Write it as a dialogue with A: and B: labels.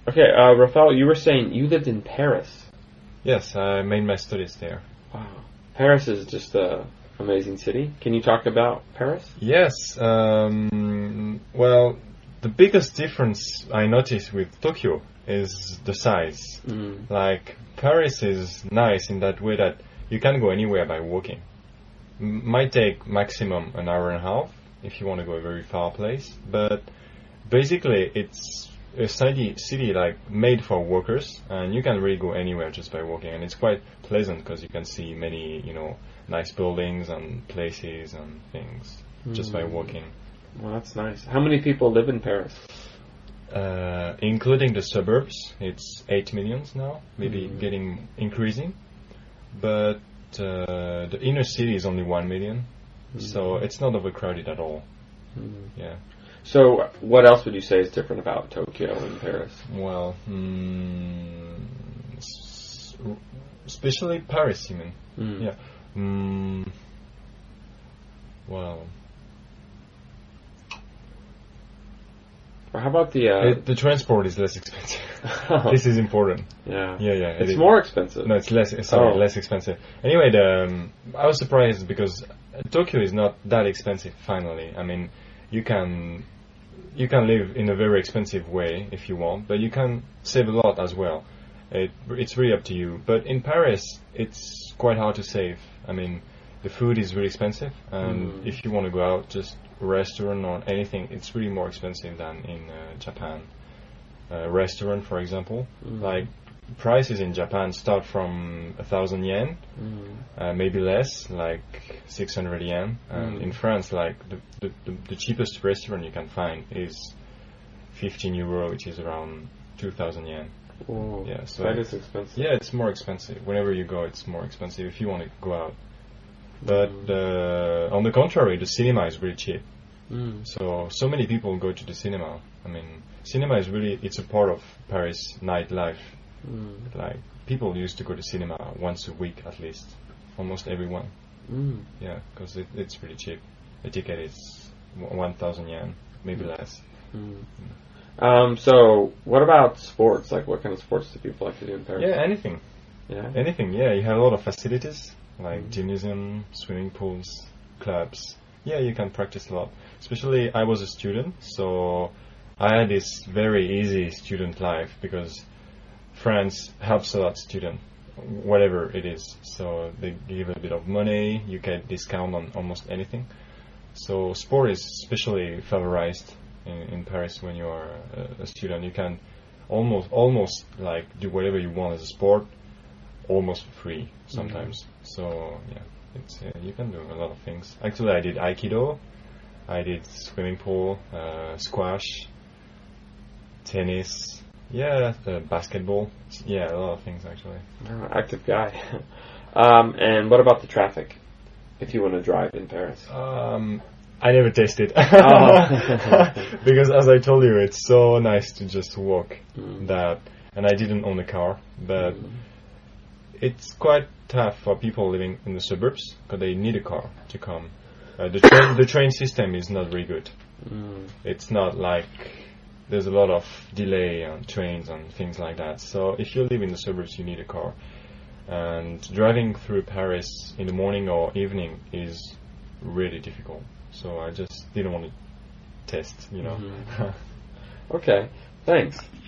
A: Okay, Rafael, you were saying you lived in Paris.
B: Yes, I made my studies there.
A: Wow. Paris is just a amazing city. Can you talk about Paris?
B: Yes, well, the biggest difference I noticed with Tokyo is the size. Like, Paris is nice in that way that you can go anywhere by walking. Might take maximum an hour and a half if you want to go a very far place, but basically it's a city like made for walkers, and you can really go anywhere just by walking, and it's quite pleasant because you can see many, nice buildings and places and things just by walking.
A: Well, that's nice. How many people live in Paris?
B: Including the suburbs, it's 8 million now, maybe increasing, but the inner city is only 1 million, so it's not overcrowded at all. Yeah.
A: So, what else would you say is different about Tokyo and Paris?
B: Well, especially Paris, you mean? Yeah. Well,
A: or how about the
B: transport is less expensive. This is important.
A: Yeah.
B: Yeah.
A: It's more expensive.
B: No, it's less. Sorry, less expensive. Anyway, I was surprised because Tokyo is not that expensive. Finally, I mean, you can live in a very expensive way if you want, but you can save a lot as well. It's really up to you. But in Paris, it's quite hard to save. I mean, the food is really expensive, and if you want to go out, just a restaurant or anything, it's really more expensive than in Japan. Restaurant, for example, like prices in Japan start from 1,000 yen, maybe less, like 600 yen. And in France, like the cheapest restaurant you can find is 15 euro, which is around 2,000 yen.
A: Whoa,
B: yeah, so
A: that is expensive.
B: Yeah, it's more expensive. Whenever you go, it's more expensive if you want to go out. But on the contrary, the cinema is really cheap. So many people go to the cinema. I mean, cinema is really, it's a part of Paris nightlife. Like, people used to go to cinema once a week at least. Almost everyone. Yeah, because it's really cheap. The ticket is 1,000 yen, maybe less.
A: So, what about sports? Like, what kind of sports do people like to do in Paris?
B: Yeah, anything.
A: Yeah?
B: Anything, yeah. You have a lot of facilities, like gymnasium, swimming pools, clubs. Yeah, you can practice a lot. Especially, I was a student, so I had this very easy student life because France helps a lot student, whatever it is. So they give a bit of money, you get discount on almost anything. So sport is especially favorized in Paris when you are a student. You can almost like do whatever you want as a sport, almost for free sometimes. So yeah, it's you can do a lot of things. Actually, I did Aikido, I did swimming pool, squash, tennis. Yeah, basketball. Yeah, a lot of things actually.
A: Active guy. And what about the traffic? If you want to drive in Paris,
B: I never tasted because, as I told you, it's so nice to just walk. That, and I didn't own a car, but it's quite tough for people living in the suburbs because they need a car to come. The train system is not very good. It's not like. There's a lot of delay on trains and things like that. So if you live in the suburbs, you need a car. And driving through Paris in the morning or evening is really difficult. So I just didn't want to test,
A: Okay, thanks.